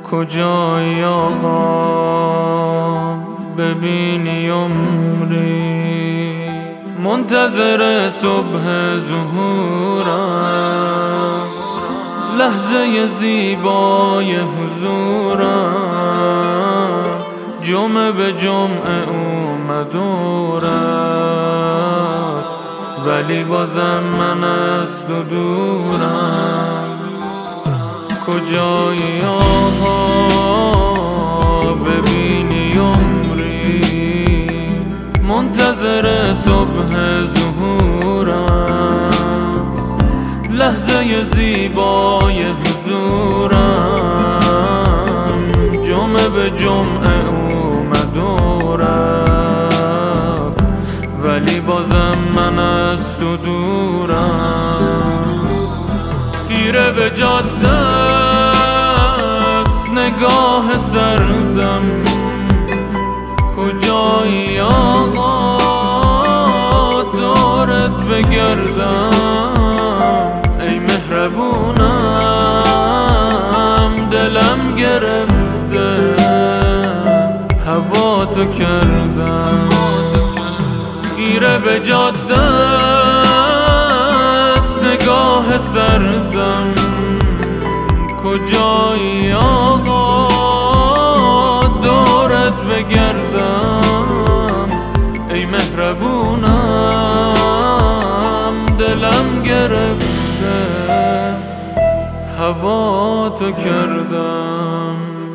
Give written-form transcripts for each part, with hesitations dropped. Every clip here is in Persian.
کجایی آقا ببینی عمری، منتظر صبح ظهورم، لحظه زیبای حضورم، جمعه به جمعه اومد و رفت، ولی بازم من از تو دورم. کجایی آقا ببینی عمری، منتظر صبح ظهورم، لحظه زیبای حضورم، جمعه به جمعه اومد و رفت، ولی بازم من از تو دورم. خیره به جاده است نگاه سردم، کجایی آقا دورت بگردم، ای مهربونم دلم گرفته هوا تو کردم. خیره به جاده است نگاه سردم، کجایی آقا دورت بگردم، ای مهربونم دلم گرفته هوا تو کردم.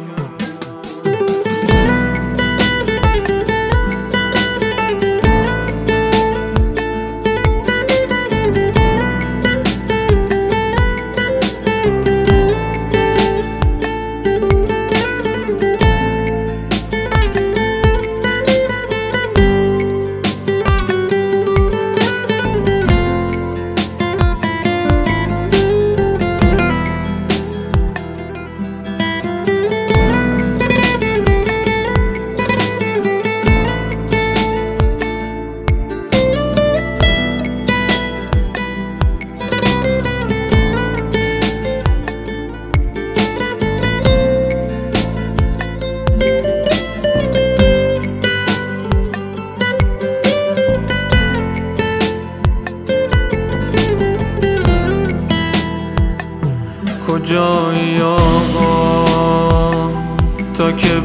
کجایی آقا تا که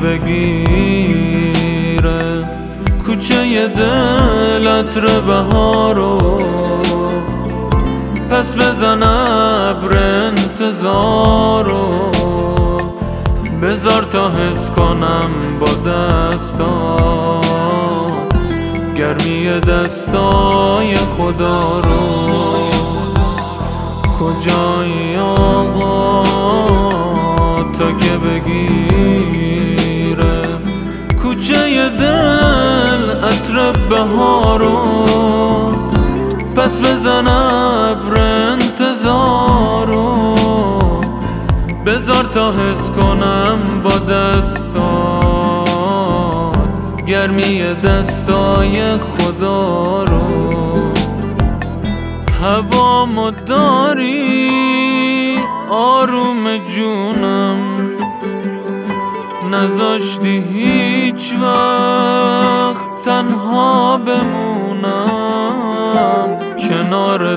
بگیره کوچه دل عطر بهارو، پس بزن ابر انتظارو، بذار تا حس کنم با دستا گرمی دستای خدا رو. کجایی آقا تا که بگیره کوچه دل عطر بهارو، پس بزن ابر انتظارو، بذار تا حس کنم با دستات گرمی دستای خدا رو. هوامو داری آروم جونم، نذاشتی هیچ وقت تنها بمونم، کنار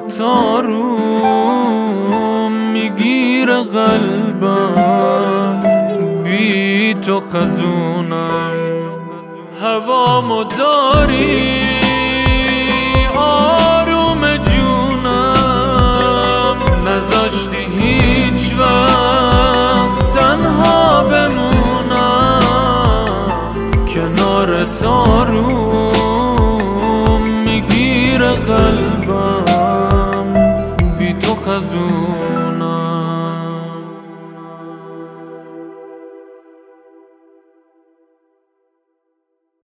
تارو میگیره قلبم بی تو خزونم. هوامو داری نذاشتی هیچ وقت تنها بمونم، کنار تارو میگیره قلبم بی تو خزون.